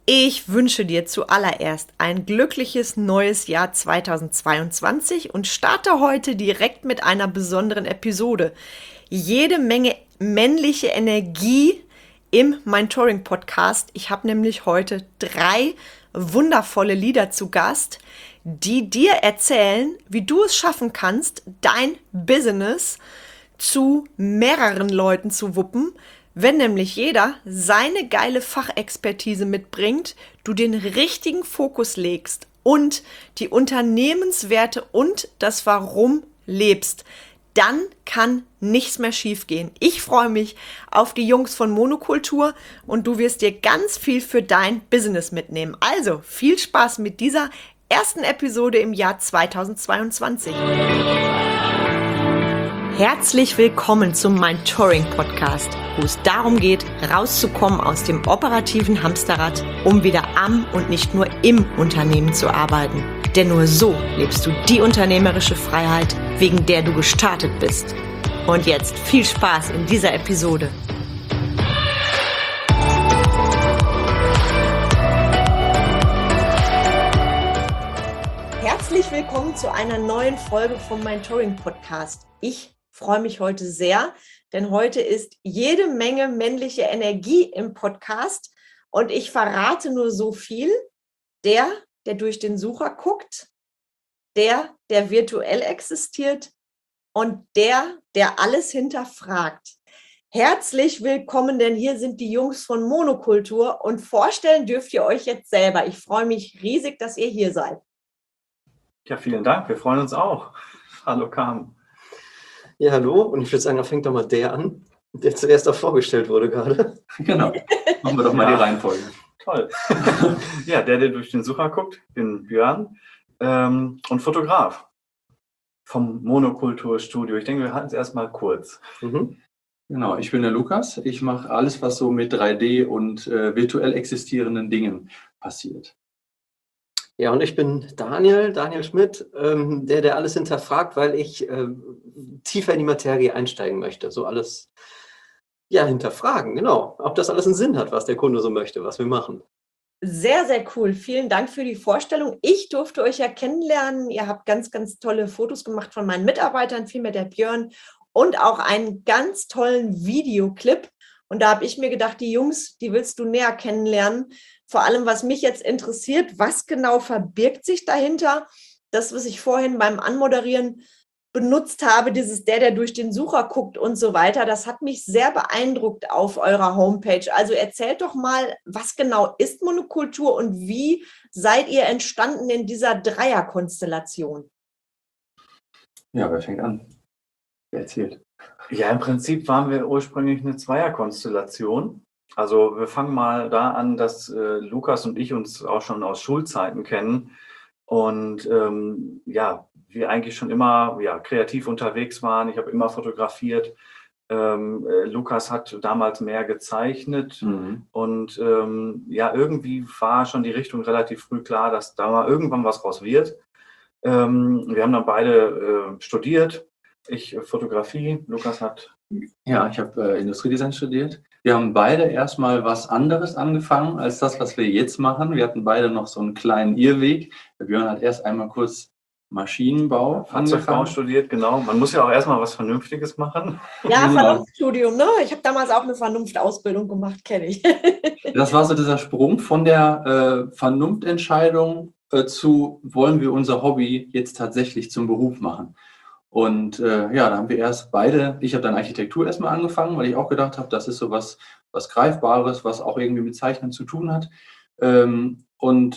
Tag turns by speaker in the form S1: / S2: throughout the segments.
S1: Ich wünsche dir zuallererst ein glückliches neues Jahr 2022 und starte heute direkt mit einer besonderen Episode. Jede Menge männliche Energie im Mentoring-Podcast. Ich habe nämlich heute 3 wundervolle Lieder zu Gast, die dir erzählen, wie du es schaffen kannst, dein Business zu mehreren Leuten zu wuppen, wenn nämlich jeder seine geile Fachexpertise mitbringt, du den richtigen Fokus legst und die Unternehmenswerte und das Warum lebst, dann kann nichts mehr schiefgehen. Ich freue mich auf die Jungs von Monokultur und du wirst dir ganz viel für dein Business mitnehmen. Also viel Spaß mit dieser ersten Episode im Jahr 2022. Herzlich willkommen zum Mentoring-Podcast, wo es darum geht, rauszukommen aus dem operativen Hamsterrad, um wieder am und nicht nur im Unternehmen zu arbeiten. Denn nur so lebst du die unternehmerische Freiheit, wegen der du gestartet bist. Und jetzt viel Spaß in dieser Episode. Herzlich willkommen zu einer neuen Folge vom Mentoring-Podcast. Ich freue mich heute sehr, denn heute ist jede Menge männliche Energie im Podcast und ich verrate nur so viel. Der durch den Sucher guckt, der virtuell existiert und der alles hinterfragt. Herzlich willkommen, denn hier sind die Jungs von Monokultur und vorstellen dürft ihr euch jetzt selber. Ich freue mich riesig, dass ihr hier seid.
S2: Ja, vielen Dank. Wir freuen uns auch. Hallo, Carmen.
S3: Ja, hallo. Und ich würde sagen, da fängt doch mal der an, der zuerst auch vorgestellt wurde gerade.
S2: Genau. Machen wir doch mal die Reihenfolge. Toll. Ja, der durch den Sucher guckt, bin Björn und Fotograf vom Monokultur-Studio. Ich denke, wir halten es erstmal kurz.
S4: Genau, ich bin der Lukas. Ich mache alles, was so mit 3D und virtuell existierenden Dingen passiert.
S3: Ja, und ich bin Daniel Schmidt, der alles hinterfragt, weil ich tiefer in die Materie einsteigen möchte. So alles, ja, hinterfragen, genau. Ob das alles einen Sinn hat, was der Kunde so möchte, was wir machen.
S1: Sehr, sehr cool. Vielen Dank für die Vorstellung. Ich durfte euch ja kennenlernen. Ihr habt ganz, ganz tolle Fotos gemacht von meinen Mitarbeitern, vielmehr der Björn, und auch einen ganz tollen Videoclip. Und da habe ich mir gedacht, die Jungs, die willst du näher kennenlernen. Vor allem, was mich jetzt interessiert, was genau verbirgt sich dahinter? Das, was ich vorhin beim Anmoderieren benutzt habe, dieses der durch den Sucher guckt und so weiter, das hat mich sehr beeindruckt auf eurer Homepage. Also erzählt doch mal, was genau ist Monokultur und wie seid ihr entstanden in dieser Dreierkonstellation?
S4: Ja, wer fängt an? Wer erzählt?
S2: Ja, im Prinzip waren wir ursprünglich eine Zweierkonstellation. Also wir fangen mal da an, dass Lukas und ich uns auch schon aus Schulzeiten kennen und wir eigentlich schon immer kreativ unterwegs waren. Ich habe immer fotografiert. Lukas hat damals mehr gezeichnet und irgendwie war schon die Richtung relativ früh klar, dass da mal irgendwann was raus wird. Wir haben dann beide studiert. Ich Fotografie, Lukas hat...
S4: Ja, ich habe Industriedesign studiert. Wir haben beide erstmal was anderes angefangen als das, was wir jetzt machen. Wir hatten beide noch so einen kleinen Irrweg. Der Björn hat erst einmal kurz Maschinenbau
S2: Fahrzeugbau studiert, genau. Man muss ja auch erstmal was Vernünftiges machen.
S1: Ja, Vernunftstudium, ne? Ich habe damals auch eine Vernunftausbildung gemacht, kenne ich.
S4: Das war so dieser Sprung von der Vernunftentscheidung zu, wollen wir unser Hobby jetzt tatsächlich zum Beruf machen. Und da haben wir erst beide, ich habe dann Architektur erstmal angefangen, weil ich auch gedacht habe, das ist so was Greifbares, was auch irgendwie mit Zeichnen zu tun hat. Dann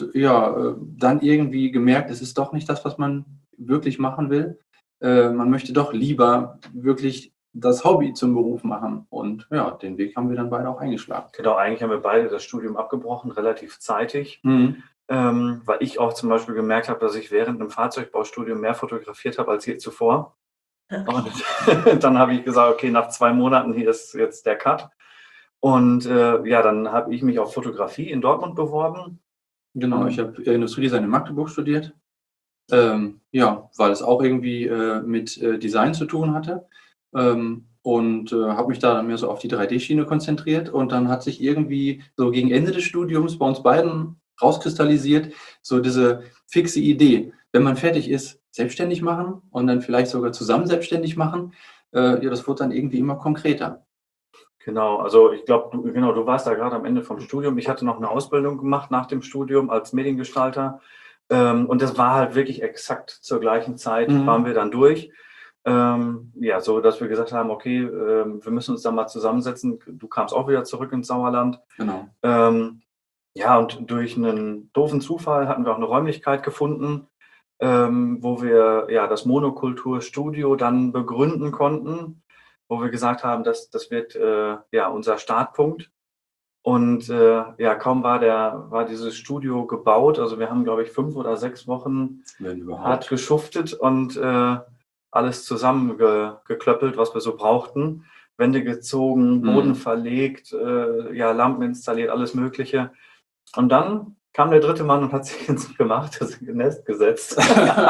S4: irgendwie gemerkt, es ist doch nicht das, was man wirklich machen will. Man möchte doch lieber wirklich das Hobby zum Beruf machen. Und ja, den Weg haben wir dann beide auch eingeschlagen.
S2: Genau, eigentlich haben wir beide das Studium abgebrochen, relativ zeitig. Weil ich auch zum Beispiel gemerkt habe, dass ich während einem Fahrzeugbaustudium mehr fotografiert habe als je zuvor. Und dann habe ich gesagt, okay, nach 2 Monaten, hier ist jetzt der Cut. Und dann habe ich mich auf Fotografie in Dortmund beworben.
S4: Genau, ich habe Industriedesign in Magdeburg studiert. Weil es auch irgendwie mit Design zu tun hatte. und habe mich da dann mehr so auf die 3D-Schiene konzentriert. Und dann hat sich irgendwie so gegen Ende des Studiums bei uns beiden rauskristallisiert, so diese fixe Idee, wenn man fertig ist, selbstständig machen und dann vielleicht sogar zusammen selbstständig machen. Ja, das wurde dann irgendwie immer konkreter.
S2: Genau, also ich glaube, du warst da gerade am Ende vom Studium. Ich hatte noch eine Ausbildung gemacht nach dem Studium als Mediengestalter. Und das war halt wirklich exakt zur gleichen Zeit, waren wir dann durch. Ja, so dass wir gesagt haben, okay, wir müssen uns da mal zusammensetzen. Du kamst auch wieder zurück ins Sauerland.
S4: Genau.
S2: Ja, und durch einen doofen Zufall hatten wir auch eine Räumlichkeit gefunden, wo wir ja das Monokulturstudio dann begründen konnten, wo wir gesagt haben, das wird ja unser Startpunkt. Und ja, kaum war dieses Studio gebaut. Also wir haben, glaube ich, 5 oder 6 Wochen hart geschuftet und alles zusammengeklöppelt, was wir so brauchten. Wände gezogen, Boden verlegt, ja, Lampen installiert, alles Mögliche. Und dann kam der dritte Mann und hat sich ins gemachtes Nest gesetzt.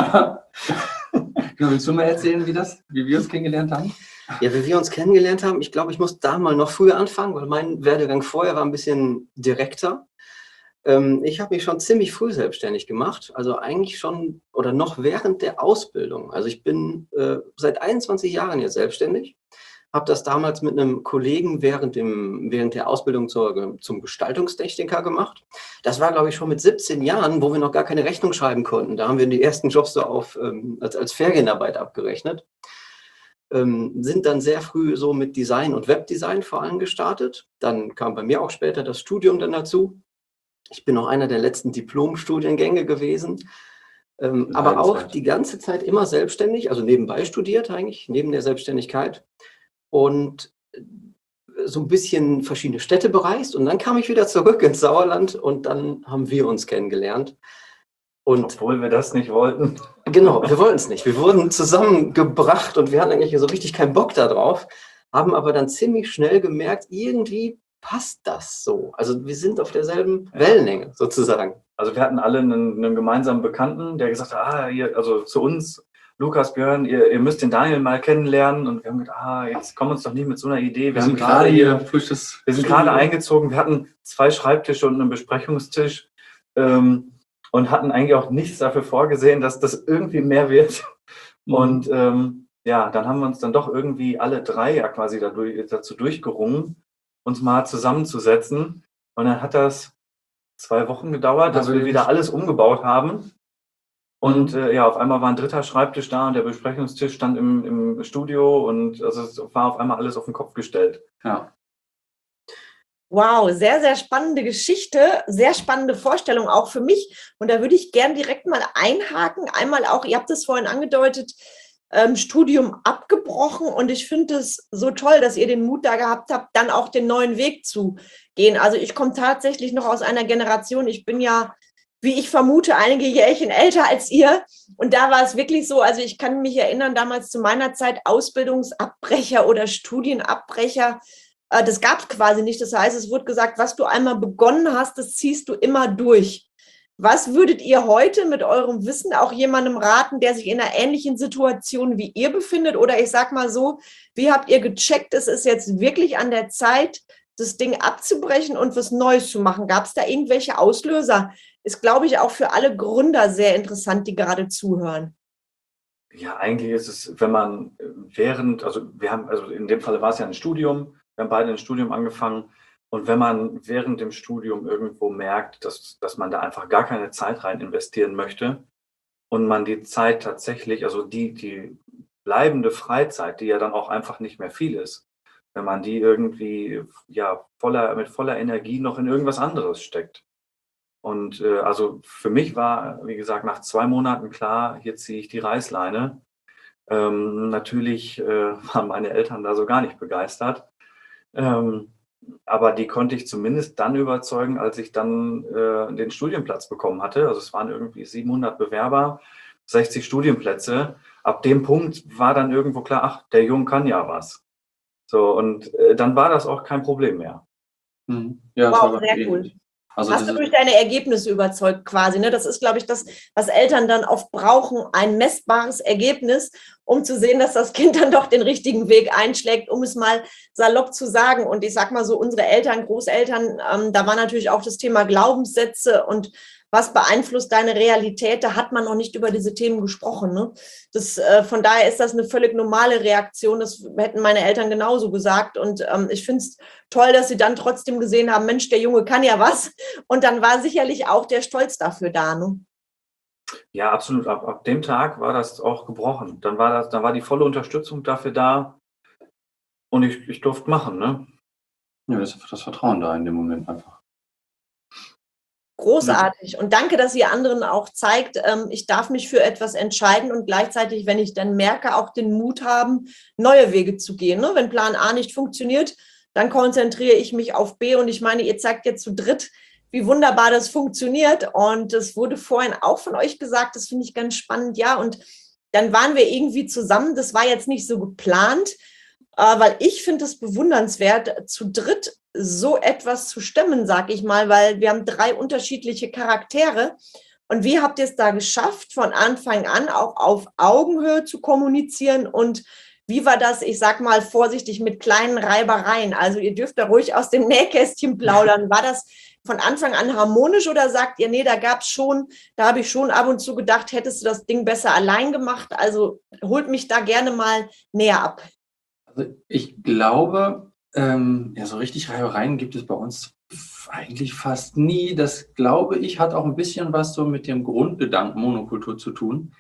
S4: Willst du mal erzählen, wie wir uns kennengelernt haben?
S3: Ja, wie wir uns kennengelernt haben, ich glaube, ich muss da mal noch früher anfangen, weil mein Werdegang vorher war ein bisschen direkter. Ich habe mich schon ziemlich früh selbstständig gemacht, also eigentlich schon oder noch während der Ausbildung. Also ich bin seit 21 Jahren jetzt selbstständig, habe das damals mit einem Kollegen während der Ausbildung zum Gestaltungstechniker gemacht. Das war, glaube ich, schon mit 17 Jahren, wo wir noch gar keine Rechnung schreiben konnten. Da haben wir die ersten Jobs so als Ferienarbeit abgerechnet. Sind dann sehr früh so mit Design und Webdesign vor allem gestartet. Dann kam bei mir auch später das Studium dann dazu. Ich bin noch einer der letzten Diplom-Studiengänge gewesen, aber auch die ganze Zeit immer selbstständig, also nebenbei studiert eigentlich, neben der Selbstständigkeit und so ein bisschen verschiedene Städte bereist. Und dann kam ich wieder zurück ins Sauerland und dann haben wir uns kennengelernt. Und
S2: obwohl wir das nicht wollten.
S3: Genau, wir wollten es nicht. Wir wurden zusammengebracht und wir hatten eigentlich so richtig keinen Bock da drauf, haben aber dann ziemlich schnell gemerkt, irgendwie passt das so. Also wir sind auf derselben Wellenlänge sozusagen.
S2: Also wir hatten alle einen gemeinsamen Bekannten, der gesagt hat, also zu uns, Lukas, Björn, ihr müsst den Daniel mal kennenlernen. Und wir haben gedacht, jetzt kommen uns doch nicht mit so einer Idee.
S4: Wir sind gerade hier frisches.
S2: Wir sind gerade eingezogen. Wir hatten 2 Schreibtische und einen Besprechungstisch. Und hatten eigentlich auch nichts dafür vorgesehen, dass das irgendwie mehr wird. Und ja, dann haben wir uns dann doch irgendwie alle 3 ja quasi dazu durchgerungen, uns mal zusammenzusetzen. Und dann hat das 2 Wochen gedauert, dass wir wieder alles umgebaut haben. Und ja, auf einmal war ein 3. Schreibtisch da und der Besprechungstisch stand im Studio und also es war auf einmal alles auf den Kopf gestellt.
S4: Ja.
S1: Wow, sehr, sehr spannende Geschichte, sehr spannende Vorstellung auch für mich. Und da würde ich gern direkt mal einhaken. Einmal auch, ihr habt es vorhin angedeutet, Studium abgebrochen. Und ich finde es so toll, dass ihr den Mut da gehabt habt, dann auch den neuen Weg zu gehen. Also ich komme tatsächlich noch aus einer Generation, ich bin ja, wie ich vermute, einige Jährchen älter als ihr. Und da war es wirklich so, also ich kann mich erinnern, damals zu meiner Zeit Ausbildungsabbrecher oder Studienabbrecher, das gab es quasi nicht. Das heißt, es wurde gesagt, was du einmal begonnen hast, das ziehst du immer durch. Was würdet ihr heute mit eurem Wissen auch jemandem raten, der sich in einer ähnlichen Situation wie ihr befindet? Oder ich sag mal so, wie habt ihr gecheckt, es ist jetzt wirklich an der Zeit, das Ding abzubrechen und was Neues zu machen? Gab es da irgendwelche Auslöser? Ist, glaube ich, auch für alle Gründer sehr interessant, die gerade zuhören.
S2: Ja, eigentlich ist es, wenn man also in dem Fall war es ja ein Studium, wir haben beide ein Studium angefangen und wenn man während dem Studium irgendwo merkt, dass man da einfach gar keine Zeit rein investieren möchte und man die Zeit tatsächlich, also die bleibende Freizeit, die ja dann auch einfach nicht mehr viel ist, wenn man die irgendwie ja mit voller Energie noch in irgendwas anderes steckt. Und also für mich war, wie gesagt, nach 2 Monaten klar, hier ziehe ich die Reißleine. Natürlich waren meine Eltern da so gar nicht begeistert. Aber die konnte ich zumindest dann überzeugen, als ich dann den Studienplatz bekommen hatte. Also es waren irgendwie 700 Bewerber, 60 Studienplätze. Ab dem Punkt war dann irgendwo klar, ach, der Junge kann ja was. So, und dann war das auch kein Problem mehr.
S4: Ja,
S1: wow, sehr cool. Also hast du durch deine Ergebnisse überzeugt quasi, ne? Das ist, glaube ich, das, was Eltern dann oft brauchen, ein messbares Ergebnis. um zu sehen, dass das Kind dann doch den richtigen Weg einschlägt, um es mal salopp zu sagen. Und ich sag mal so, unsere Eltern, Großeltern, da war natürlich auch das Thema Glaubenssätze und was beeinflusst deine Realität, da hat man noch nicht über diese Themen gesprochen. Ne? Von daher ist das eine völlig normale Reaktion, das hätten meine Eltern genauso gesagt und ich finde es toll, dass sie dann trotzdem gesehen haben, Mensch, der Junge kann ja was und dann war sicherlich auch der Stolz dafür da. Ne?
S2: Ja, absolut. Ab dem Tag war das auch gebrochen. Dann war die volle Unterstützung dafür da und ich durfte machen. Ne?
S4: Ja, das Vertrauen da in dem Moment einfach.
S1: Großartig. Und danke, dass ihr anderen auch zeigt, ich darf mich für etwas entscheiden und gleichzeitig, wenn ich dann merke, auch den Mut haben, neue Wege zu gehen. Ne? Wenn Plan A nicht funktioniert, dann konzentriere ich mich auf B. Und ich meine, ihr zeigt jetzt zu dritt, wie wunderbar das funktioniert. Und das wurde vorhin auch von euch gesagt, das finde ich ganz spannend. Ja, und dann waren wir irgendwie zusammen. Das war jetzt nicht so geplant, weil ich finde es bewundernswert, zu dritt so etwas zu stemmen, sag ich mal, weil wir haben 3 unterschiedliche Charaktere. Und wie habt ihr es da geschafft, von Anfang an auch auf Augenhöhe zu kommunizieren? Und wie war das, ich sag mal vorsichtig, mit kleinen Reibereien? Also ihr dürft da ruhig aus dem Nähkästchen plaudern. War das von Anfang an harmonisch oder sagt ihr, nee, da habe ich schon ab und zu gedacht, hättest du das Ding besser allein gemacht? Also holt mich da gerne mal näher ab.
S4: Also ich glaube, ja, so richtig Reibereien gibt es bei uns eigentlich fast nie. Das, glaube ich, hat auch ein bisschen was so mit dem Grundgedanken Monokultur zu tun.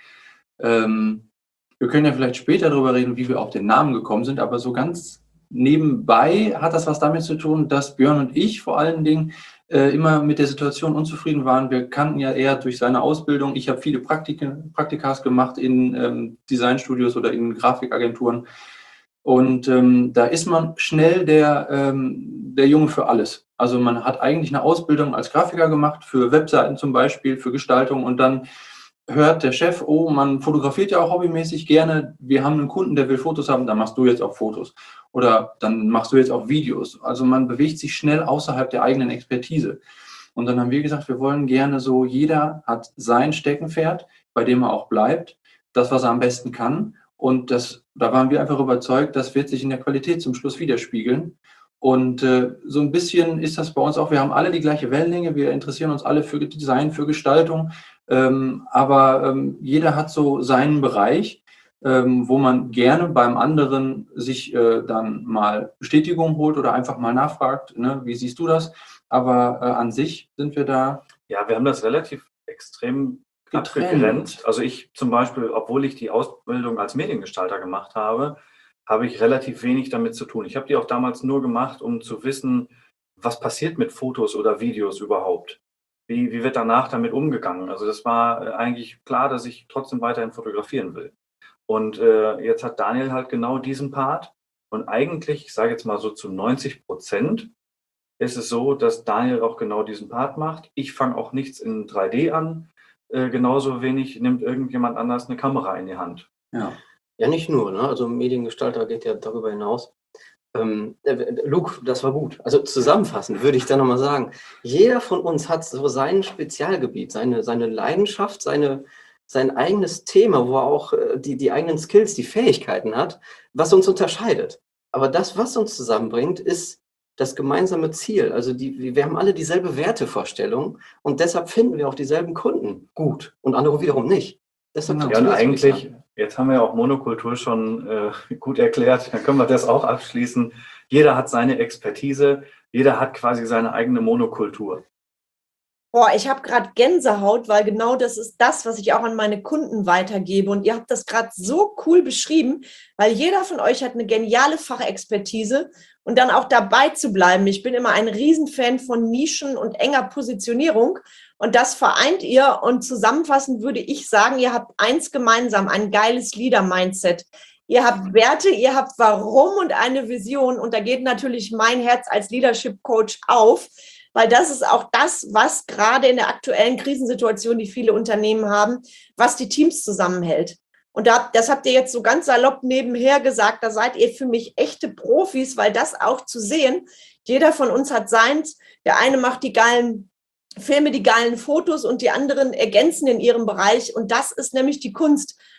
S4: Wir können ja vielleicht später darüber reden, wie wir auf den Namen gekommen sind, aber so ganz nebenbei hat das was damit zu tun, dass Björn und ich vor allen Dingen immer mit der Situation unzufrieden waren. Wir kannten ja eher durch seine Ausbildung. Ich habe viele Praktikas gemacht in Designstudios oder in Grafikagenturen. Und da ist man schnell der Junge für alles. Also man hat eigentlich eine Ausbildung als Grafiker gemacht, für Webseiten zum Beispiel, für Gestaltung. Und dann hört der Chef, oh, man fotografiert ja auch hobbymäßig gerne. Wir haben einen Kunden, der will Fotos haben, dann machst du jetzt auch Fotos. Oder dann machst du jetzt auch Videos. Also man bewegt sich schnell außerhalb der eigenen Expertise. Und dann haben wir gesagt, wir wollen gerne so, jeder hat sein Steckenpferd, bei dem er auch bleibt, das, was er am besten kann. Und da waren wir einfach überzeugt, das wird sich in der Qualität zum Schluss widerspiegeln. Und so ein bisschen ist das bei uns auch, wir haben alle die gleiche Wellenlänge, wir interessieren uns alle für Design, für Gestaltung, aber jeder hat so seinen Bereich, wo man gerne beim anderen sich dann mal Bestätigung holt oder einfach mal nachfragt, ne, wie siehst du das? Aber an sich sind wir da.
S2: Ja, wir haben das relativ extrem abgegrenzt. Also ich zum Beispiel, obwohl ich die Ausbildung als Mediengestalter gemacht habe, habe ich relativ wenig damit zu tun. Ich habe die auch damals nur gemacht, um zu wissen, was passiert mit Fotos oder Videos überhaupt. Wie wird danach damit umgegangen? Also das war eigentlich klar, dass ich trotzdem weiterhin fotografieren will. Und jetzt hat Daniel halt genau diesen Part. Und eigentlich, ich sage jetzt mal so zu 90%, ist es so, dass Daniel auch genau diesen Part macht. Ich fange auch nichts in 3D an. Genauso wenig nimmt irgendjemand anders eine Kamera in die Hand.
S3: Ja, nicht nur, ne? Also Mediengestalter geht ja darüber hinaus. Luke, das war gut. Also zusammenfassend würde ich da nochmal sagen, jeder von uns hat so sein Spezialgebiet, seine Leidenschaft, sein eigenes Thema, wo er auch die eigenen Skills, die Fähigkeiten hat, was uns unterscheidet. Aber das, was uns zusammenbringt, ist das gemeinsame Ziel. Also wir haben alle dieselbe Wertevorstellung und deshalb finden wir auch dieselben Kunden gut und andere wiederum nicht. Deshalb
S2: ja, und eigentlich, jetzt haben wir ja auch Monokultur schon gut erklärt, dann können wir das auch abschließen. Jeder hat seine Expertise, jeder hat quasi seine eigene Monokultur.
S1: Boah, ich habe gerade Gänsehaut, weil genau das ist das, was ich auch an meine Kunden weitergebe. Und ihr habt das gerade so cool beschrieben, weil jeder von euch hat eine geniale Fachexpertise und dann auch dabei zu bleiben. Ich bin immer ein Riesenfan von Nischen und enger Positionierung und das vereint ihr. Und zusammenfassend würde ich sagen, ihr habt eins gemeinsam, ein geiles Leader-Mindset. Ihr habt Werte, ihr habt Warum und eine Vision. Und da geht natürlich mein Herz als Leadership-Coach auf, weil das ist auch das, was gerade in der aktuellen Krisensituation, die viele Unternehmen haben, was die Teams zusammenhält. Und das habt ihr jetzt so ganz salopp nebenher gesagt, da seid ihr für mich echte Profis, weil das auch zu sehen, jeder von uns hat seins, der eine macht die geilen Filme, die geilen Fotos und die anderen ergänzen in ihrem Bereich und das ist nämlich die Kunst,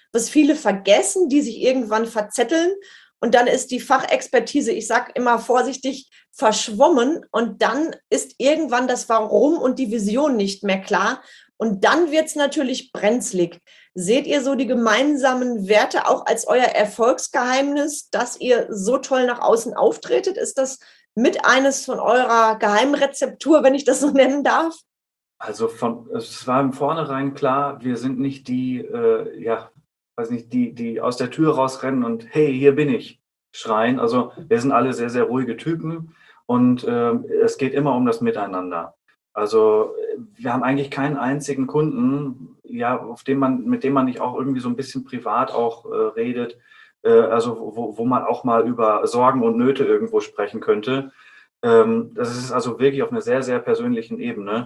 S1: was viele vergessen, die sich irgendwann verzetteln. Und dann ist die Fachexpertise, ich sage immer vorsichtig, verschwommen. Und dann ist irgendwann das Warum und die Vision nicht mehr klar. Und dann wird es natürlich brenzlig. Seht ihr so die gemeinsamen Werte auch als euer Erfolgsgeheimnis, dass ihr so toll nach außen auftretet? Ist das mit eines von eurer Geheimrezeptur, wenn ich das so nennen darf?
S2: Also es war im Vornherein klar, wir sind nicht die, weiß nicht, die aus der Tür rausrennen und hey, hier bin ich, schreien. Also wir sind alle sehr, sehr ruhige Typen und es geht immer um das Miteinander. Also wir haben eigentlich keinen einzigen Kunden, ja, mit dem man nicht auch irgendwie so ein bisschen privat auch redet, also wo man auch mal über Sorgen und Nöte irgendwo sprechen könnte. Das ist also wirklich auf einer sehr, sehr persönlichen Ebene.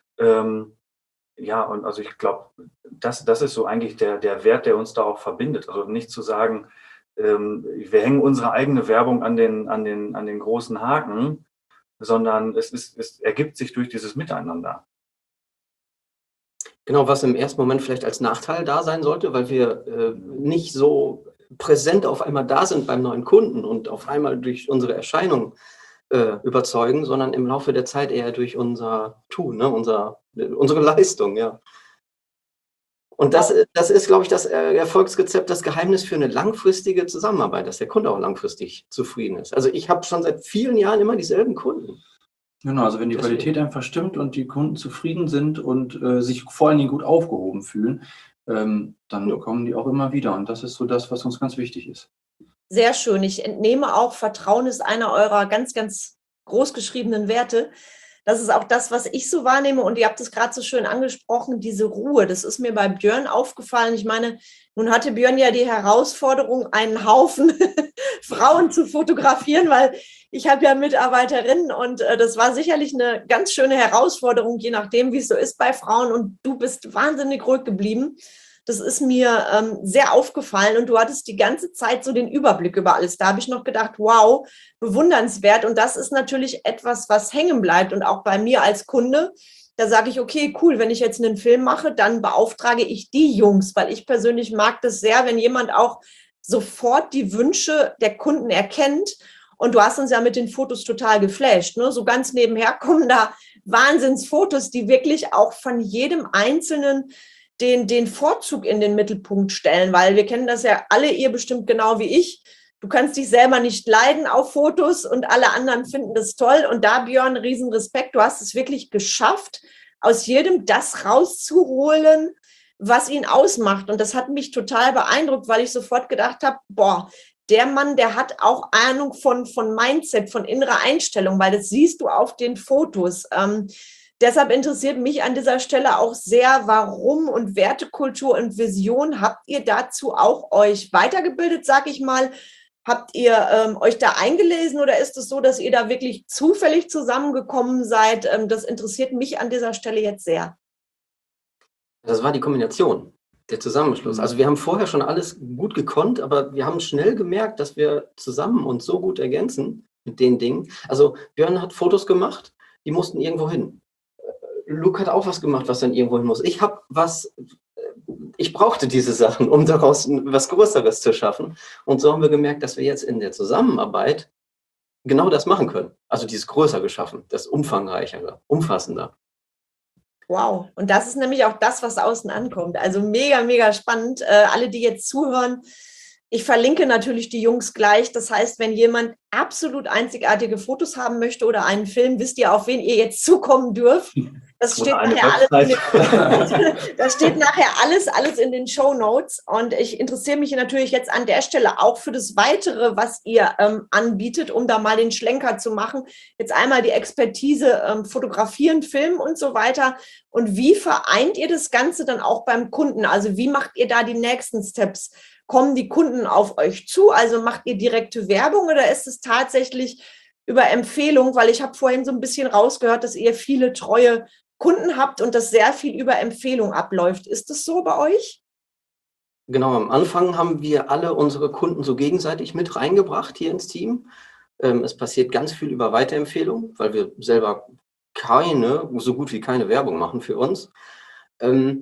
S2: Ja, und also ich glaube, das ist so eigentlich der Wert, der uns da auch verbindet. Also nicht zu sagen, wir hängen unsere eigene Werbung an den großen Haken, sondern es ergibt sich durch dieses Miteinander.
S3: Genau, was im ersten Moment vielleicht als Nachteil da sein sollte, weil wir nicht so präsent auf einmal da sind beim neuen Kunden und auf einmal durch unsere Erscheinung überzeugen, sondern im Laufe der Zeit eher durch unser Tun, ne? Unsere Leistung, ja. Und das ist, glaube ich, das Erfolgsrezept, das Geheimnis für eine langfristige Zusammenarbeit, dass der Kunde auch langfristig zufrieden ist. Also ich habe schon seit vielen Jahren immer dieselben Kunden.
S4: Genau, also wenn die
S3: Deswegen.
S4: Qualität einfach stimmt und die Kunden zufrieden sind und sich vor allen Dingen gut aufgehoben fühlen, dann kommen die auch immer wieder. Und das ist so das, was uns ganz wichtig ist.
S1: Sehr schön. Ich entnehme auch, Vertrauen ist einer eurer ganz, ganz groß geschriebenen Werte. Das ist auch das, was ich so wahrnehme. Und ihr habt es gerade so schön angesprochen, diese Ruhe. Das ist mir bei Björn aufgefallen. Ich meine, nun hatte Björn ja die Herausforderung, einen Haufen Frauen zu fotografieren, weil ich habe ja Mitarbeiterinnen und das war sicherlich eine ganz schöne Herausforderung, je nachdem, wie es so ist bei Frauen. Und du bist wahnsinnig ruhig geblieben. Das ist mir sehr aufgefallen und du hattest die ganze Zeit so den Überblick über alles. Da habe ich noch gedacht, wow, bewundernswert. Und das ist natürlich etwas, was hängen bleibt. Und auch bei mir als Kunde, da sage ich, okay, cool, wenn ich jetzt einen Film mache, dann beauftrage ich die Jungs, weil ich persönlich mag das sehr, wenn jemand auch sofort die Wünsche der Kunden erkennt. Und du hast uns ja mit den Fotos total geflasht, ne? So ganz nebenher kommen da Wahnsinnsfotos, die wirklich auch von jedem Einzelnen den Vorzug in den Mittelpunkt stellen, weil wir kennen das ja alle, ihr bestimmt genau wie ich. Du kannst dich selber nicht leiden auf Fotos und alle anderen finden das toll. Und da, Björn, riesen Respekt. Du hast es wirklich geschafft, aus jedem das rauszuholen, was ihn ausmacht. Und das hat mich total beeindruckt, weil ich sofort gedacht habe, boah, der Mann, der hat auch Ahnung von Mindset, von innerer Einstellung, weil das siehst du auf den Fotos. Deshalb interessiert mich an dieser Stelle auch sehr, warum und Wertekultur und Vision. Habt ihr dazu auch euch weitergebildet, sag ich mal? Habt ihr euch da eingelesen oder ist es so, dass ihr da wirklich zufällig zusammengekommen seid? Das interessiert mich an dieser Stelle jetzt sehr.
S3: Das war die Kombination, der Zusammenschluss. Also wir haben vorher schon alles gut gekonnt, aber wir haben schnell gemerkt, dass wir zusammen uns so gut ergänzen mit den Dingen. Also Björn hat Fotos gemacht, die mussten irgendwo hin. Luke hat auch was gemacht, was dann irgendwo hin muss. Ich brauchte diese Sachen, um daraus was Größeres zu schaffen. Und so haben wir gemerkt, dass wir jetzt in der Zusammenarbeit genau das machen können. Also dieses größer geschaffen, das umfangreichere, umfassender.
S1: Wow. Und das ist nämlich auch das, was außen ankommt. Also mega, mega spannend. Alle, die jetzt zuhören, ich verlinke natürlich die Jungs gleich. Das heißt, wenn jemand absolut einzigartige Fotos haben möchte oder einen Film, wisst ihr, auf wen ihr jetzt zukommen dürft. Das steht nachher alles in den Shownotes. Und ich interessiere mich natürlich jetzt an der Stelle auch für das Weitere, was ihr anbietet, um da mal den Schlenker zu machen. Jetzt einmal die Expertise, Fotografieren, Filmen und so weiter. Und wie vereint ihr das Ganze dann auch beim Kunden? Also wie macht ihr da die nächsten Steps? Kommen die Kunden auf euch zu? Also macht ihr direkte Werbung oder ist es tatsächlich über Empfehlung? Weil ich habe vorhin so ein bisschen rausgehört, dass ihr viele treue Kunden habt und das sehr viel über Empfehlung abläuft. Ist das so bei euch?
S3: Genau, am Anfang haben wir alle unsere Kunden so gegenseitig mit reingebracht hier ins Team. Es passiert ganz viel über Weiterempfehlung, weil wir selber so gut wie keine Werbung machen für uns.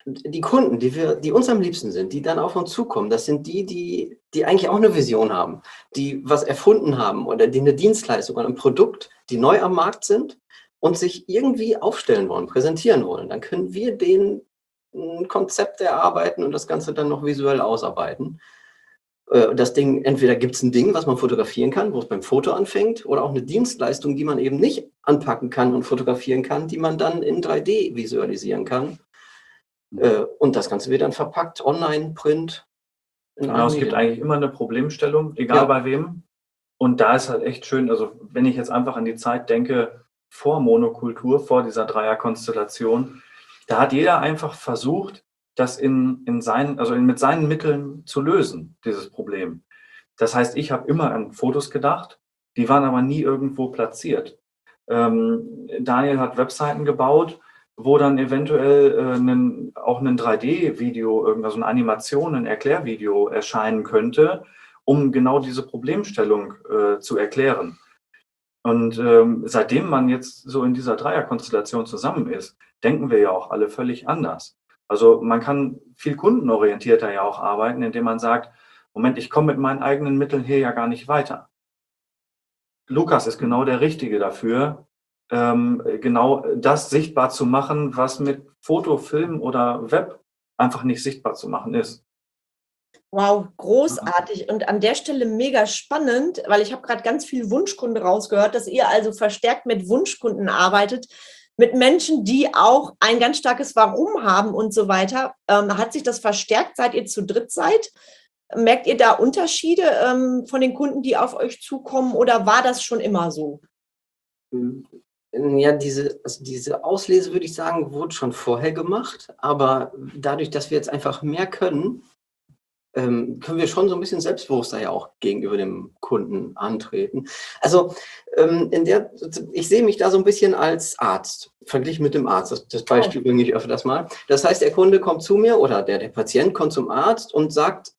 S3: die Kunden, die uns am liebsten sind, die dann auf uns zukommen, das sind die eigentlich auch eine Vision haben, die was erfunden haben oder die eine Dienstleistung oder ein Produkt, die neu am Markt sind und sich irgendwie aufstellen wollen, präsentieren wollen. Dann können wir denen ein Konzept erarbeiten und das Ganze dann noch visuell ausarbeiten. Das Ding, entweder gibt es ein Ding, was man fotografieren kann, wo es beim Foto anfängt, oder auch eine Dienstleistung, die man eben nicht anpacken kann und fotografieren kann, die man dann in 3D visualisieren kann. Und das Ganze wird dann verpackt, online, Print.
S2: Genau, es gibt eigentlich immer eine Problemstellung, egal bei wem. Und da ist halt echt schön, also wenn ich jetzt einfach an die Zeit denke, vor Monokultur, vor dieser Dreierkonstellation, da hat jeder einfach versucht, das mit seinen Mitteln zu lösen, dieses Problem. Das heißt, ich habe immer an Fotos gedacht, die waren aber nie irgendwo platziert. Daniel hat Webseiten gebaut, wo dann eventuell auch ein 3D-Video, irgendwas, eine Animation, ein Erklärvideo erscheinen könnte, um genau diese Problemstellung zu erklären. Und seitdem man jetzt so in dieser Dreierkonstellation zusammen ist, denken wir ja auch alle völlig anders. Also man kann viel kundenorientierter ja auch arbeiten, indem man sagt, Moment, ich komme mit meinen eigenen Mitteln hier ja gar nicht weiter. Lukas ist genau der Richtige dafür, genau das sichtbar zu machen, was mit Foto, Film oder Web einfach nicht sichtbar zu machen ist.
S1: Wow, großartig und an der Stelle mega spannend, weil ich habe gerade ganz viel Wunschkunde rausgehört, dass ihr also verstärkt mit Wunschkunden arbeitet, mit Menschen, die auch ein ganz starkes Warum haben und so weiter. Hat sich das verstärkt, seit ihr zu dritt seid? Merkt ihr da Unterschiede von den Kunden, die auf euch zukommen, oder war das schon immer so?
S3: Ja, diese Auslese, würde ich sagen, wurde schon vorher gemacht, aber dadurch, dass wir jetzt einfach mehr können wir schon so ein bisschen selbstbewusster ja auch gegenüber dem Kunden antreten. Also ich sehe mich da so ein bisschen als Arzt, verglichen mit dem Arzt. Das Beispiel bringe ich öfters mal. Das heißt, der Kunde kommt zu mir oder der Patient kommt zum Arzt und sagt,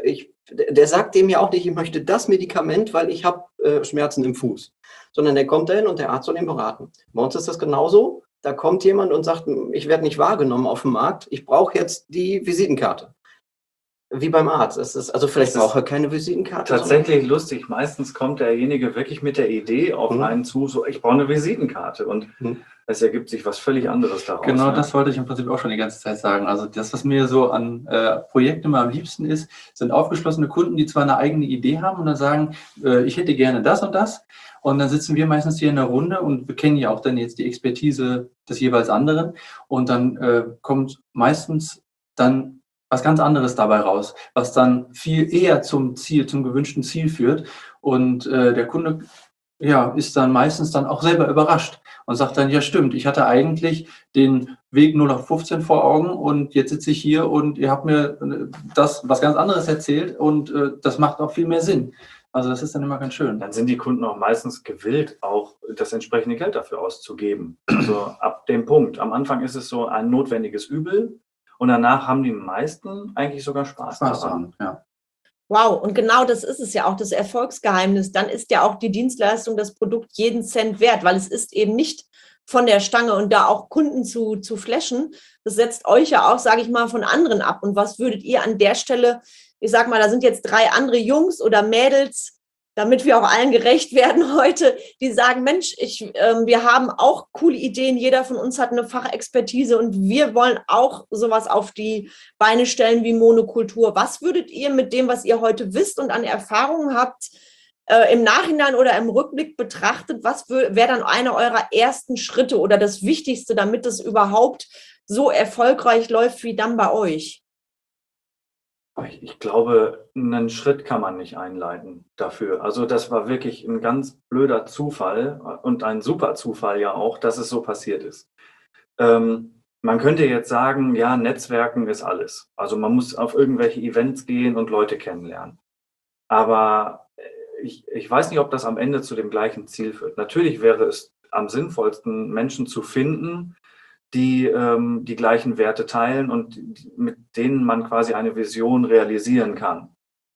S3: der sagt dem ja auch nicht, ich möchte das Medikament, weil ich habe Schmerzen im Fuß. Sondern der kommt dahin und der Arzt soll ihn beraten. Bei uns ist das genauso. Da kommt jemand und sagt, ich werde nicht wahrgenommen auf dem Markt, ich brauche jetzt die Visitenkarte. Wie beim Arzt. Also vielleicht braucht er keine Visitenkarte.
S2: Tatsächlich lustig. Meistens kommt derjenige wirklich mit der Idee auf einen zu, so ich brauche eine Visitenkarte. Und es ergibt sich was völlig anderes daraus.
S4: Genau, das wollte ich im Prinzip auch schon die ganze Zeit sagen. Also das, was mir so an Projekten immer am liebsten ist, sind aufgeschlossene Kunden, die zwar eine eigene Idee haben und dann sagen, ich hätte gerne das und das. Und dann sitzen wir meistens hier in der Runde und wir kennen ja auch dann jetzt die Expertise des jeweils anderen. Und dann kommt meistens dann was ganz anderes dabei raus, was dann viel eher zum gewünschten Ziel führt. Und der Kunde ist dann meistens dann auch selber überrascht und sagt dann, ja stimmt, ich hatte eigentlich den Weg 0815 vor Augen und jetzt sitze ich hier und ihr habt mir das was ganz anderes erzählt und das macht auch viel mehr Sinn. Also das ist dann immer ganz schön.
S2: Dann sind die Kunden auch meistens gewillt, auch das entsprechende Geld dafür auszugeben. Also ab dem Punkt. Am Anfang ist es so ein notwendiges Übel. Und danach haben die meisten eigentlich sogar Spaß daran.
S4: Ja.
S1: Wow, und genau das ist es ja auch, das Erfolgsgeheimnis. Dann ist ja auch die Dienstleistung, das Produkt jeden Cent wert, weil es ist eben nicht von der Stange und da auch Kunden zu flashen. Das setzt euch ja auch, sage ich mal, von anderen ab. Und was würdet ihr an der Stelle, ich sag mal, da sind jetzt 3 andere Jungs oder Mädels, damit wir auch allen gerecht werden heute, die sagen, Mensch, wir haben auch coole Ideen, jeder von uns hat eine Fachexpertise und wir wollen auch sowas auf die Beine stellen wie Monokultur. Was würdet ihr mit dem, was ihr heute wisst und an Erfahrungen habt, im Nachhinein oder im Rückblick betrachtet, was wäre dann einer eurer ersten Schritte oder das Wichtigste, damit es überhaupt so erfolgreich läuft wie dann bei euch?
S2: Ich glaube, einen Schritt kann man nicht einleiten dafür. Also das war wirklich ein ganz blöder Zufall und ein super Zufall ja auch, dass es so passiert ist. Man könnte jetzt sagen, ja, Netzwerken ist alles. Also man muss auf irgendwelche Events gehen und Leute kennenlernen. Aber ich weiß nicht, ob das am Ende zu dem gleichen Ziel führt. Natürlich wäre es am sinnvollsten, Menschen zu finden, die die gleichen Werte teilen und mit denen man quasi eine Vision realisieren kann.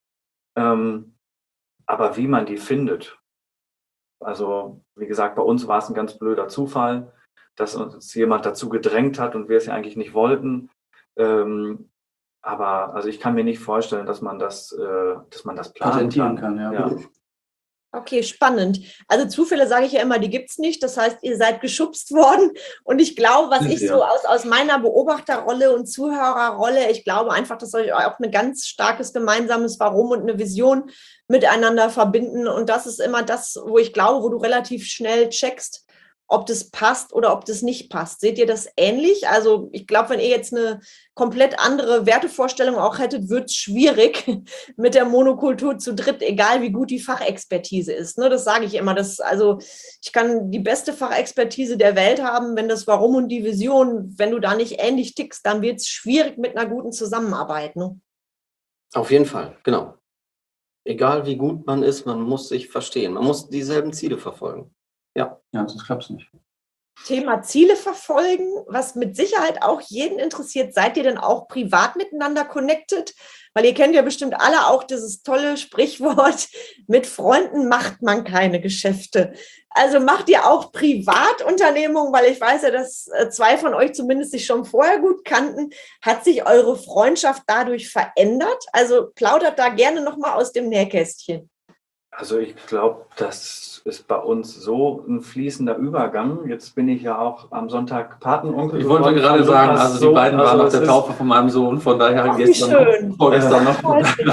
S2: Aber wie man die findet, also wie gesagt, bei uns war es ein ganz blöder Zufall, dass uns jemand dazu gedrängt hat und wir es ja eigentlich nicht wollten. Aber also ich kann mir nicht vorstellen, dass man das planen
S4: Patentieren
S2: kann.
S4: kann, ja.
S2: Ja.
S1: Okay, spannend. Also Zufälle sage ich ja immer, die gibt's nicht. Das heißt, ihr seid geschubst worden. Und ich glaube, was
S4: Sind
S1: ich
S4: wir.
S1: so aus meiner Beobachterrolle und Zuhörerrolle, ich glaube einfach, dass euch auch ein ganz starkes gemeinsames Warum und eine Vision miteinander verbinden. Und das ist immer das, wo ich glaube, wo du relativ schnell checkst, ob das passt oder ob das nicht passt. Seht ihr das ähnlich? Also ich glaube, wenn ihr jetzt eine komplett andere Wertevorstellung auch hättet, wird es schwierig mit der Monokultur zu dritt, egal wie gut die Fachexpertise ist. Ne, das sage ich immer. Also ich kann die beste Fachexpertise der Welt haben, wenn das Warum und die Vision, wenn du da nicht ähnlich tickst, dann wird es schwierig mit einer guten Zusammenarbeit. Ne?
S3: Auf jeden Fall, genau. Egal wie gut man ist, man muss sich verstehen. Man muss dieselben Ziele verfolgen. Ja.
S4: Ja, sonst klappt es nicht.
S1: Thema Ziele verfolgen, was mit Sicherheit auch jeden interessiert. Seid ihr denn auch privat miteinander connected? Weil ihr kennt ja bestimmt alle auch dieses tolle Sprichwort, mit Freunden macht man keine Geschäfte. Also macht ihr auch Privatunternehmungen, weil ich weiß ja, dass zwei von euch zumindest sich schon vorher gut kannten. Hat sich eure Freundschaft dadurch verändert? Also plaudert da gerne nochmal aus dem Nähkästchen.
S2: Also ich glaube, das ist bei uns so ein fließender Übergang. Jetzt bin ich ja auch am Sonntag Patenonkel.
S4: Ich wollte
S2: geworden
S4: gerade
S2: von
S4: sagen,
S2: Lukas.
S4: also die beiden waren auf
S2: es
S4: der
S2: ist-
S4: Taufe von meinem Sohn, von daher
S1: Ach, wie schön.
S4: vorgestern noch.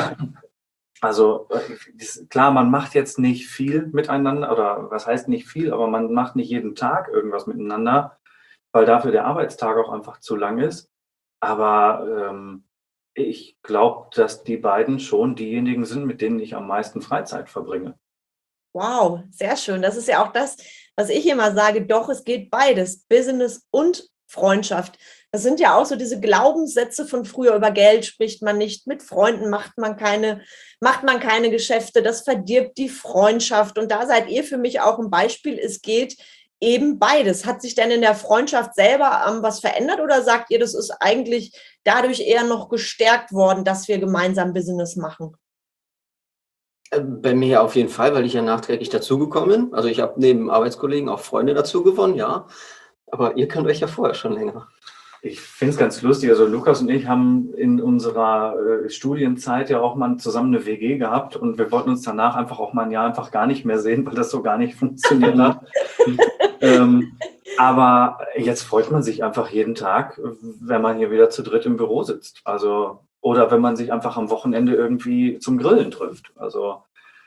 S2: Also klar, man macht jetzt nicht viel miteinander, oder was heißt nicht viel, aber man macht nicht jeden Tag irgendwas miteinander, weil dafür der Arbeitstag auch einfach zu lang ist. Aber ich glaube, dass die beiden schon diejenigen sind, mit denen ich am meisten Freizeit verbringe.
S1: Wow, sehr schön. Das ist ja auch das, was ich immer sage. Doch, es geht beides, Business und Freundschaft. Das sind ja auch so diese Glaubenssätze von früher. Über Geld spricht man nicht, mit Freunden macht man keine Geschäfte. Das verdirbt die Freundschaft. Und da seid ihr für mich auch ein Beispiel. Es geht eben beides. Hat sich denn in der Freundschaft selber was verändert oder sagt ihr, das ist eigentlich dadurch eher noch gestärkt worden, dass wir gemeinsam Business machen?
S3: Bei mir auf jeden Fall, weil ich ja nachträglich dazugekommen bin. Also ich habe neben Arbeitskollegen auch Freunde dazu gewonnen, ja. Aber ihr kennt euch ja vorher schon länger.
S2: Ich finde es ganz lustig. Also Lukas und ich haben in unserer Studienzeit ja auch mal zusammen eine WG gehabt und wir wollten uns danach einfach auch mal ein Jahr einfach gar nicht mehr sehen, weil das so gar nicht funktioniert hat. Aber jetzt freut man sich einfach jeden Tag, wenn man hier wieder zu dritt im Büro sitzt. Also, oder wenn man sich einfach am Wochenende irgendwie zum Grillen trifft. Also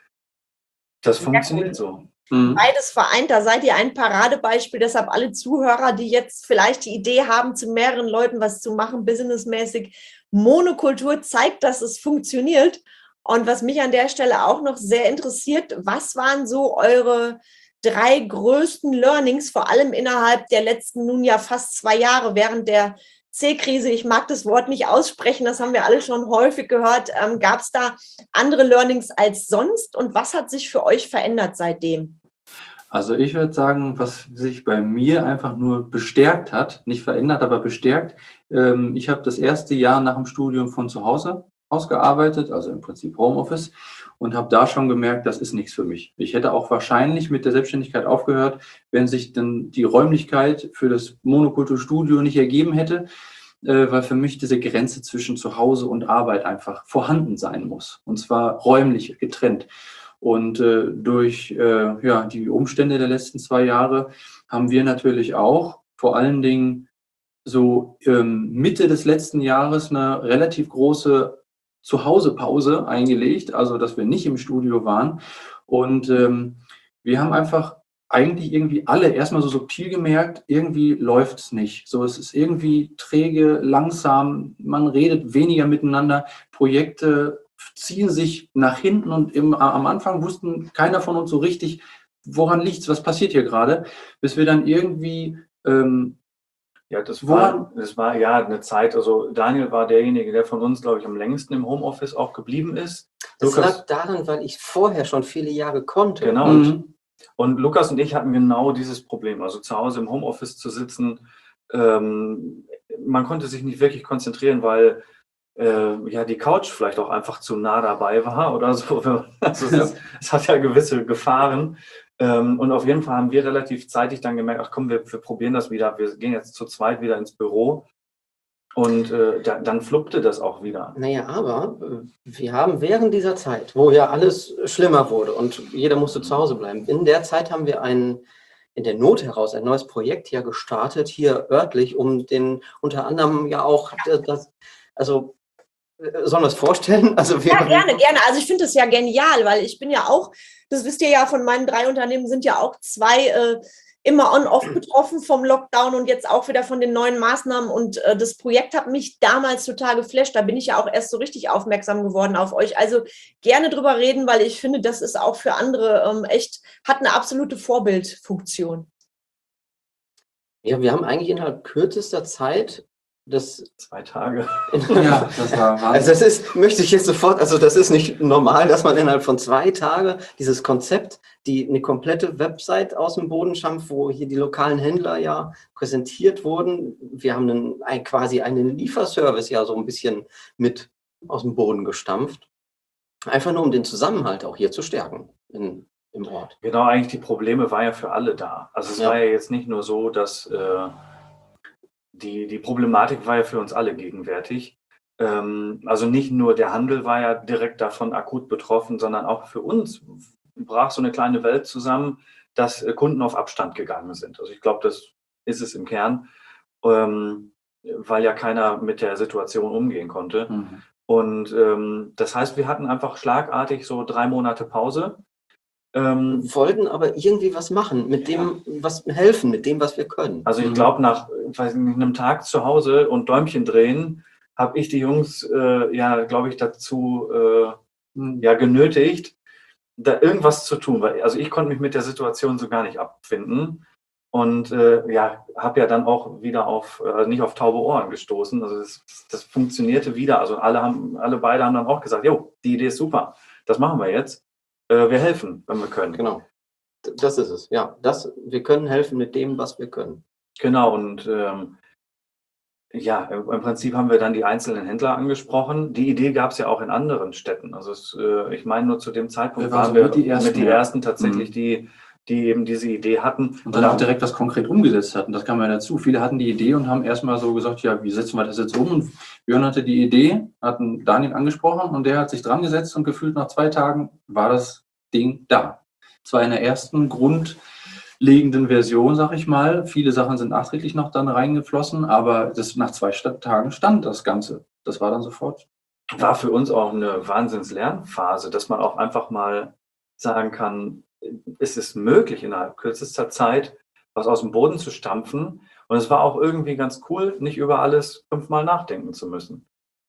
S2: das funktioniert so.
S1: Beides vereint, da seid ihr ein Paradebeispiel. Deshalb alle Zuhörer, die jetzt vielleicht die Idee haben, zu mehreren Leuten was zu machen, businessmäßig. Monokultur zeigt, dass es funktioniert. Und was mich an der Stelle auch noch sehr interessiert, was waren so eure 3 größten Learnings, vor allem innerhalb der letzten nun ja fast 2 Jahre während der C-Krise? Ich mag das Wort nicht aussprechen, das haben wir alle schon häufig gehört. Gab es da andere Learnings als sonst und was hat sich für euch verändert seitdem?
S4: Also ich würde sagen, was sich bei mir einfach nur bestärkt hat, nicht verändert, aber bestärkt. Ich habe das erste Jahr nach dem Studium von zu Hause aus gearbeitet, also im Prinzip Homeoffice, und habe da schon gemerkt, das ist nichts für mich. Ich hätte auch wahrscheinlich mit der Selbstständigkeit aufgehört, wenn sich dann die Räumlichkeit für das Monokulturstudio nicht ergeben hätte, weil für mich diese Grenze zwischen Zuhause und Arbeit einfach vorhanden sein muss, und zwar räumlich getrennt. Und durch die Umstände der letzten 2 Jahre haben wir natürlich auch vor allen Dingen so Mitte des letzten Jahres eine relativ große Zuhausepause eingelegt, also dass wir nicht im Studio waren. Und wir haben einfach eigentlich irgendwie alle erstmal so subtil gemerkt, irgendwie läuft es nicht. So, es ist irgendwie träge, langsam, man redet weniger miteinander, Projekte ziehen sich nach hinten und am Anfang wussten keiner von uns so richtig, woran liegt es, was passiert hier gerade, bis wir dann irgendwie
S2: das war ja eine Zeit, also Daniel war derjenige, der von uns, glaube ich, am längsten im Homeoffice auch geblieben ist.
S3: Das lag daran, weil ich vorher schon viele Jahre konnte.
S2: Genau. Und Lukas und ich hatten genau dieses Problem, also zu Hause im Homeoffice zu sitzen. Man konnte sich nicht wirklich konzentrieren, weil die Couch vielleicht auch einfach zu nah dabei war oder so. Also es hat ja gewisse Gefahren. Und auf jeden Fall haben wir relativ zeitig dann gemerkt, ach komm, wir probieren das wieder. Wir gehen jetzt zu zweit wieder ins Büro. Und dann fluppte das auch wieder.
S3: Naja, aber wir haben während dieser Zeit, wo ja alles schlimmer wurde und jeder musste zu Hause bleiben, in der Zeit haben wir in der Not heraus ein neues Projekt hier gestartet, hier örtlich, um unter anderem ja auch also sollen wir es vorstellen? Also
S1: ja, gerne. Also ich finde das ja genial, weil ich bin ja auch, das wisst ihr ja, von meinen 3 Unternehmen sind ja auch 2 immer on-off betroffen vom Lockdown und jetzt auch wieder von den neuen Maßnahmen. Und das Projekt hat mich damals total geflasht. Da bin ich ja auch erst so richtig aufmerksam geworden auf euch. Also gerne drüber reden, weil ich finde, das ist auch für andere hat eine absolute Vorbildfunktion.
S3: Ja, wir haben eigentlich innerhalb kürzester Zeit
S2: 2 Tage.
S4: Ja, das war Wahnsinn.
S3: Also das ist nicht normal, dass man innerhalb von 2 Tagen dieses Konzept, eine komplette Website aus dem Boden stampft, wo hier die lokalen Händler ja präsentiert wurden. Wir haben quasi einen Lieferservice ja so ein bisschen mit aus dem Boden gestampft. Einfach nur, um den Zusammenhalt auch hier zu stärken im Ort.
S2: Genau, eigentlich die Probleme waren ja für alle da. Also es war ja jetzt nicht nur so, dass die Problematik war ja für uns alle gegenwärtig. Also nicht nur der Handel war ja direkt davon akut betroffen, sondern auch für uns brach so eine kleine Welt zusammen, dass Kunden auf Abstand gegangen sind. Also ich glaube, das ist es im Kern, weil ja keiner mit der Situation umgehen konnte.
S4: Mhm.
S2: Und das heißt, wir hatten einfach schlagartig so 3 Monate Pause.
S3: Wollten aber irgendwie was machen, mit dem, was wir können.
S2: Also ich glaube, nach einem Tag zu Hause und Däumchen drehen, habe ich die Jungs, glaube ich, dazu genötigt, da irgendwas zu tun. Also ich konnte mich mit der Situation so gar nicht abfinden und habe ja dann auch wieder nicht auf taube Ohren gestoßen. Also das funktionierte wieder. Also alle beide haben dann auch gesagt, jo, die Idee ist super, das machen wir jetzt. Wir helfen, wenn wir können.
S3: Genau, das ist es. Ja, wir können helfen mit dem, was wir können.
S2: Genau, und im Prinzip haben wir dann die einzelnen Händler angesprochen. Die Idee gab es ja auch in anderen Städten. Also ich meine, nur zu dem Zeitpunkt waren wir mit die ersten tatsächlich, die eben diese Idee hatten.
S4: Und dann auch direkt was konkret umgesetzt hatten. Das kam ja dazu. Viele hatten die Idee und haben erstmal so gesagt, ja, wie setzen wir das jetzt um? Und Björn hatte die Idee, hatten Daniel angesprochen und der hat sich dran gesetzt und gefühlt nach 2 Tagen war das Ding da. Zwar in der ersten grundlegenden Version, sag ich mal. Viele Sachen sind nachträglich noch dann reingeflossen, aber nach 2 Tagen stand das Ganze. Das war dann sofort.
S2: War für uns auch eine Wahnsinns-Lernphase, dass man auch einfach mal sagen kann, ist es möglich, innerhalb kürzester Zeit was aus dem Boden zu stampfen. Und es war auch irgendwie ganz cool, nicht über alles 5-mal nachdenken zu müssen.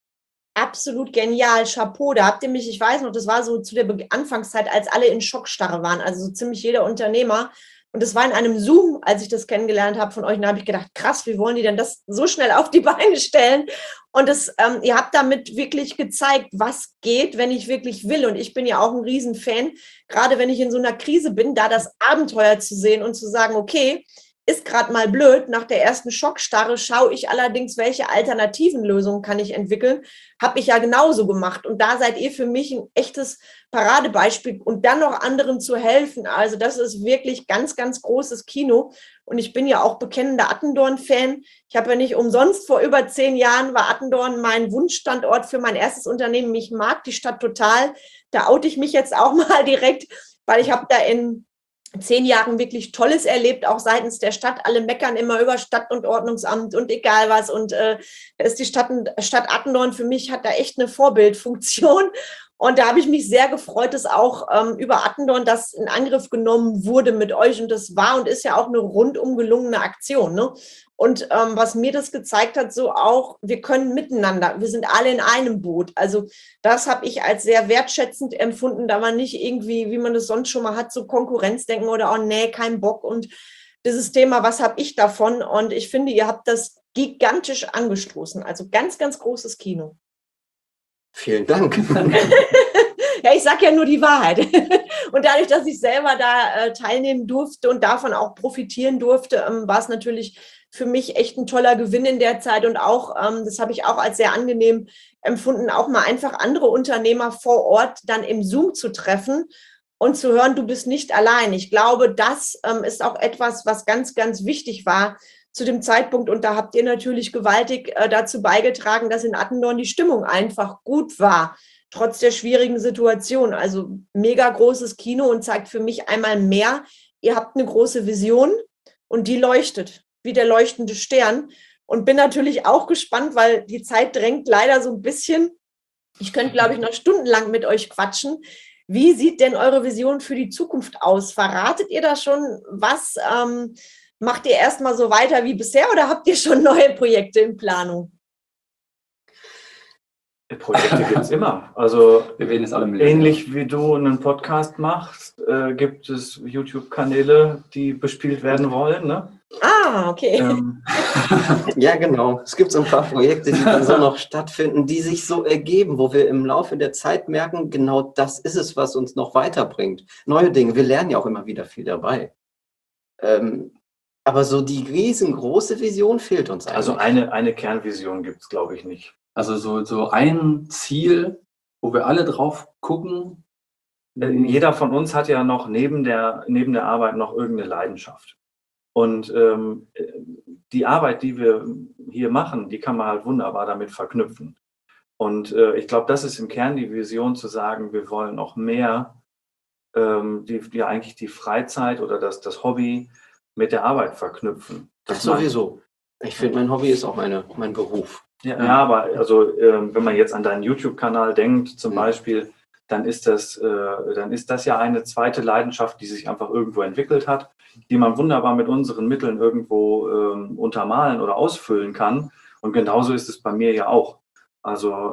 S1: Absolut genial, Chapeau. Da habt ihr mich, ich weiß noch, das war so zu der Anfangszeit, als alle in Schockstarre waren, also so ziemlich jeder Unternehmer. Und das war in einem Zoom, als ich das kennengelernt habe von euch. Und da habe ich gedacht, krass, wie wollen die denn das so schnell auf die Beine stellen? Und ihr habt damit wirklich gezeigt, was geht, wenn ich wirklich will. Und ich bin ja auch ein Riesenfan, gerade wenn ich in so einer Krise bin, da das Abenteuer zu sehen und zu sagen, okay, ist gerade mal blöd. Nach der ersten Schockstarre schaue ich allerdings, welche alternativen Lösungen kann ich entwickeln. Habe ich ja genauso gemacht. Und da seid ihr für mich ein echtes Paradebeispiel und dann noch anderen zu helfen. Also das ist wirklich ganz, ganz großes Kino. Und ich bin ja auch bekennender Attendorn-Fan. Ich habe ja nicht umsonst vor über 10 Jahren war Attendorn mein Wunschstandort für mein erstes Unternehmen. Ich mag die Stadt total. Da oute ich mich jetzt auch mal direkt, weil ich habe da in 10 Jahren wirklich Tolles erlebt, auch seitens der Stadt. Alle meckern immer über Stadt- und Ordnungsamt und egal was. Und da ist die Stadt Attendorn für mich, hat da echt eine Vorbildfunktion. Und da habe ich mich sehr gefreut, dass auch über Attendorn das in Angriff genommen wurde mit euch. Und das war und ist ja auch eine rundum gelungene Aktion, ne? Und was mir das gezeigt hat, so auch, wir können miteinander, wir sind alle in einem Boot. Also das habe ich als sehr wertschätzend empfunden. Da war nicht irgendwie, wie man das sonst schon mal hat, so Konkurrenzdenken oder, oh nee, kein Bock. Und dieses Thema, was habe ich davon? Und ich finde, ihr habt das gigantisch angestoßen. Also ganz, ganz großes Kino.
S3: Vielen Dank.
S1: Ja, ich sage ja nur die Wahrheit. Und dadurch, dass ich selber da teilnehmen durfte und davon auch profitieren durfte, war es natürlich für mich echt ein toller Gewinn in der Zeit. Und auch, das habe ich auch als sehr angenehm empfunden, auch mal einfach andere Unternehmer vor Ort dann im Zoom zu treffen und zu hören, du bist nicht allein. Ich glaube, das ist auch etwas, was ganz, ganz wichtig war, zu dem Zeitpunkt. Und da habt ihr natürlich gewaltig dazu beigetragen, dass in Attendorn die Stimmung einfach gut war, trotz der schwierigen Situation. Also mega großes Kino und zeigt für mich einmal mehr, ihr habt eine große Vision und die leuchtet, wie der leuchtende Stern. Und bin natürlich auch gespannt, weil die Zeit drängt leider so ein bisschen. Ich könnte, glaube ich, noch stundenlang mit euch quatschen. Wie sieht denn eure Vision für die Zukunft aus? Verratet ihr da schon was? Macht ihr erstmal so weiter wie bisher oder habt ihr schon neue Projekte in Planung?
S2: Projekte gibt es immer. Also
S4: Wir werden jetzt alle mit.
S2: ähnlich wie du einen Podcast machst, gibt es YouTube-Kanäle, die bespielt werden wollen. Ne?
S1: Ah, okay.
S3: Ja, genau. Es gibt so ein paar Projekte, die dann so noch stattfinden, die sich so ergeben, wo wir im Laufe der Zeit merken, genau das ist es, was uns noch weiterbringt. Neue Dinge. Wir lernen ja auch immer wieder viel dabei. Aber so die riesengroße Vision fehlt uns eigentlich.
S2: Also eine Kernvision gibt es, glaube ich, nicht.
S4: Also so ein Ziel, wo wir alle drauf gucken.
S2: Jeder von uns hat ja noch neben der Arbeit noch irgendeine Leidenschaft. Und die Arbeit, die wir hier machen, die kann man halt wunderbar damit verknüpfen. Und ich glaube, das ist im Kern die Vision, zu sagen, wir wollen auch mehr eigentlich die Freizeit oder das Hobby mit der Arbeit verknüpfen.
S3: Das sowieso. Ich finde, mein Hobby ist auch mein Beruf.
S2: Ja, aber also wenn man jetzt an deinen YouTube-Kanal denkt, zum Beispiel, dann ist das ja eine zweite Leidenschaft, die sich einfach irgendwo entwickelt hat, die man wunderbar mit unseren Mitteln irgendwo untermalen oder ausfüllen kann. Und genauso ist es bei mir ja auch. Also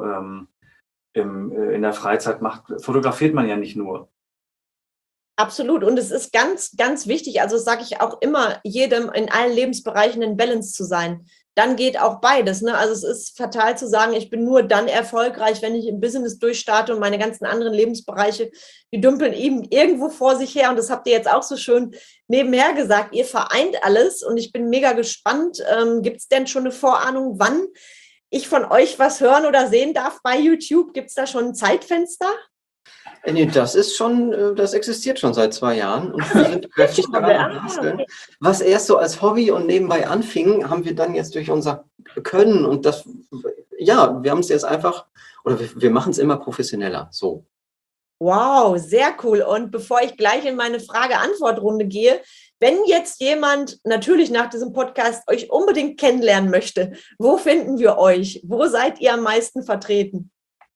S2: in der Freizeit fotografiert man ja nicht nur.
S1: Absolut. Und es ist ganz, ganz wichtig, also sage ich auch immer, jedem in allen Lebensbereichen in Balance zu sein. Dann geht auch beides. Ne? Also es ist fatal zu sagen, ich bin nur dann erfolgreich, wenn ich im Business durchstarte und meine ganzen anderen Lebensbereiche, die dümpeln eben irgendwo vor sich her. Und das habt ihr jetzt auch so schön nebenher gesagt. Ihr vereint alles und ich bin mega gespannt. Gibt es denn schon eine Vorahnung, wann ich von euch was hören oder sehen darf bei YouTube? Gibt es da schon ein Zeitfenster?
S3: Nee, das existiert schon seit 2 Jahren und wir sind kräftig daran.
S1: Okay.
S3: Was erst so als Hobby und nebenbei anfing, haben wir dann jetzt durch unser Können und das, ja, wir haben es jetzt einfach, oder wir machen es immer professioneller, so.
S1: Wow, sehr cool. Und bevor ich gleich in meine Frage-Antwort-Runde gehe, wenn jetzt jemand natürlich nach diesem Podcast euch unbedingt kennenlernen möchte, wo finden wir euch? Wo seid ihr am meisten vertreten?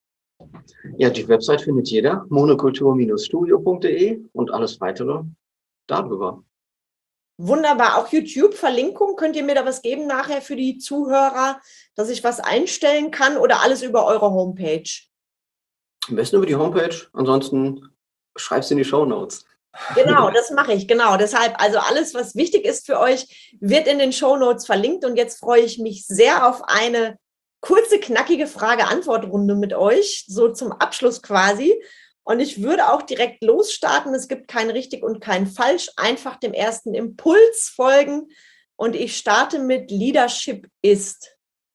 S3: Ja, die Website findet jeder, monokultur-studio.de und alles weitere darüber.
S1: Wunderbar. Auch YouTube-Verlinkung, könnt ihr mir da was geben nachher für die Zuhörer, dass ich was einstellen kann oder alles über eure Homepage?
S3: Am besten über die Homepage, ansonsten schreib's in die Shownotes.
S1: Genau, das mache ich, genau. Deshalb, also alles, was wichtig ist für euch, wird in den Shownotes verlinkt und jetzt freue ich mich sehr auf eine kurze, knackige Frage-Antwort-Runde mit euch, so zum Abschluss quasi. Und ich würde auch direkt losstarten. Es gibt kein richtig und kein falsch. Einfach dem ersten Impuls folgen. Und ich starte mit Leadership ist.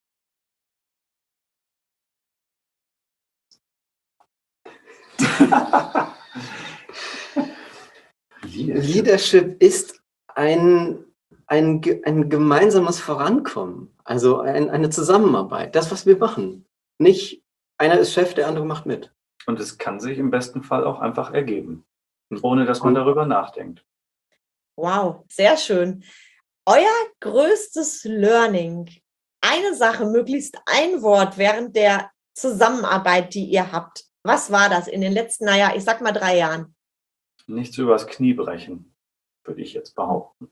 S3: Leadership ist ein gemeinsames Vorankommen, also eine Zusammenarbeit, das, was wir machen. Nicht einer ist Chef, der andere macht mit.
S2: Und es kann sich im besten Fall auch einfach ergeben, ohne dass man darüber nachdenkt.
S1: Wow, sehr schön. Euer größtes Learning, eine Sache, möglichst ein Wort während der Zusammenarbeit, die ihr habt. Was war das in den letzten, ich sag mal 3 Jahren?
S2: Nichts übers Knie brechen, würde ich jetzt behaupten.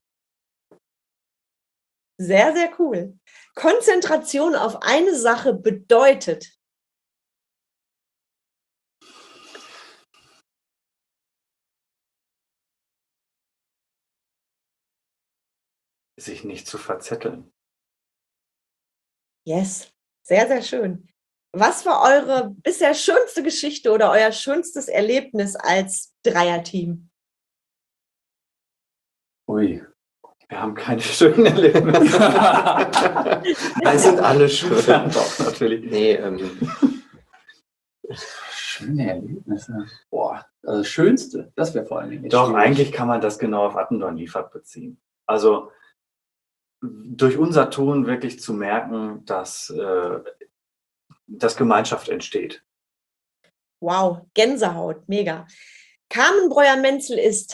S1: Sehr, sehr cool. Konzentration auf eine Sache bedeutet?
S2: Sich nicht zu verzetteln.
S1: Yes, sehr, sehr schön. Was war eure bisher schönste Geschichte oder euer schönstes Erlebnis als Dreierteam?
S2: Ui, wir haben keine schönen Erlebnisse.
S3: Die sind alle schön.
S2: Ja, doch, natürlich.
S3: Nee,
S4: Schöne Erlebnisse. Boah, also das Schönste, das wäre vor allen Dingen.
S2: Doch,
S4: schwierig.
S2: eigentlich kann man das genau auf Attendorn Liefert beziehen. Also durch unser Tun wirklich zu merken, dass Gemeinschaft entsteht.
S1: Wow, Gänsehaut, mega. Carmen Breuer-Menzel ist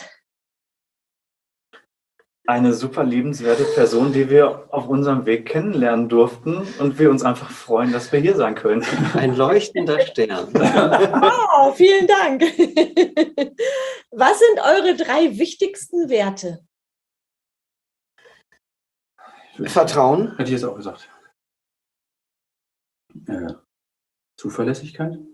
S2: eine super liebenswerte Person, die wir auf unserem Weg kennenlernen durften und wir uns einfach freuen, dass wir hier sein können.
S3: Ein leuchtender Stern.
S1: Oh, vielen Dank. Was sind eure 3 wichtigsten Werte?
S3: Vertrauen.
S4: Hätte ich jetzt auch gesagt. Zuverlässigkeit.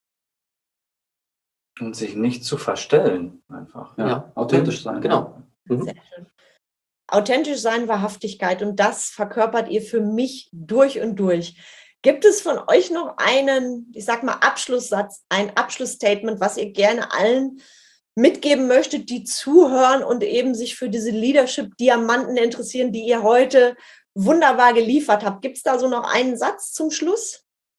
S2: Und sich nicht zu verstellen, einfach.
S4: Ja. Authentisch sein.
S3: Genau. Mhm.
S1: Sehr schön. Authentisch sein, Wahrhaftigkeit, und das verkörpert ihr für mich durch und durch. Gibt es von euch noch einen, ich sag mal, Abschlusssatz, ein Abschlussstatement, was ihr gerne allen mitgeben möchtet, die zuhören und eben sich für diese Leadership-Diamanten interessieren, die ihr heute wunderbar geliefert habt? Gibt es da so noch einen Satz zum Schluss?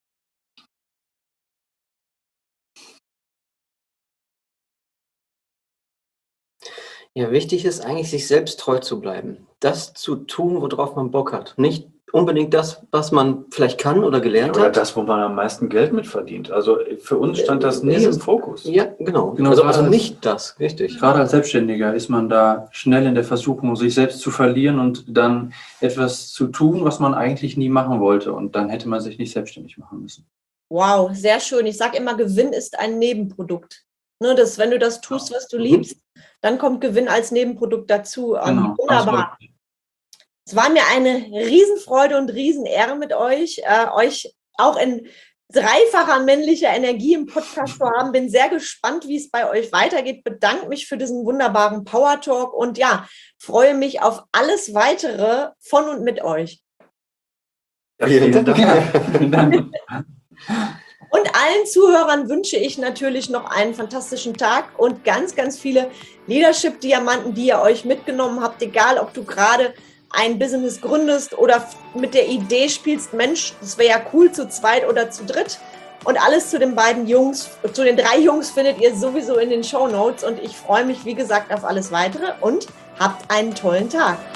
S3: Ja, wichtig ist eigentlich, sich selbst treu zu bleiben. Das zu tun, worauf man Bock hat. Nicht unbedingt das, was man vielleicht kann oder gelernt
S2: Oder
S3: hat.
S2: das, wo man am meisten Geld mit verdient. Also für uns stand das nie im Fokus.
S3: Ja, genau.
S4: Genau,
S3: also
S4: gerade
S3: nicht das, richtig.
S4: Gerade als Selbstständiger ist man da schnell in der Versuchung, sich selbst zu verlieren und dann etwas zu tun, was man eigentlich nie machen wollte. Und dann hätte man sich nicht selbstständig machen müssen.
S1: Wow, sehr schön. Ich sage immer, Gewinn ist ein Nebenprodukt. Ne, wenn du das tust, was du liebst, dann kommt Gewinn als Nebenprodukt dazu.
S4: Genau.
S1: Wunderbar. Es war mir eine Riesenfreude und Riesenehre mit euch, euch auch in dreifacher männlicher Energie im Podcast zu haben. Bin sehr gespannt, wie es bei euch weitergeht. Bedanke mich für diesen wunderbaren Power Talk und ja, freue mich auf alles Weitere von und mit euch.
S2: Ja, vielen Dank.
S4: Vielen Dank.
S1: Und allen Zuhörern wünsche ich natürlich noch einen fantastischen Tag und ganz, ganz viele Leadership-Diamanten, die ihr euch mitgenommen habt, egal ob du gerade ein Business gründest oder mit der Idee spielst, Mensch, das wäre ja cool zu zweit oder zu dritt. Und alles zu den 3 Jungs findet ihr sowieso in den Shownotes und ich freue mich, wie gesagt, auf alles Weitere und habt einen tollen Tag.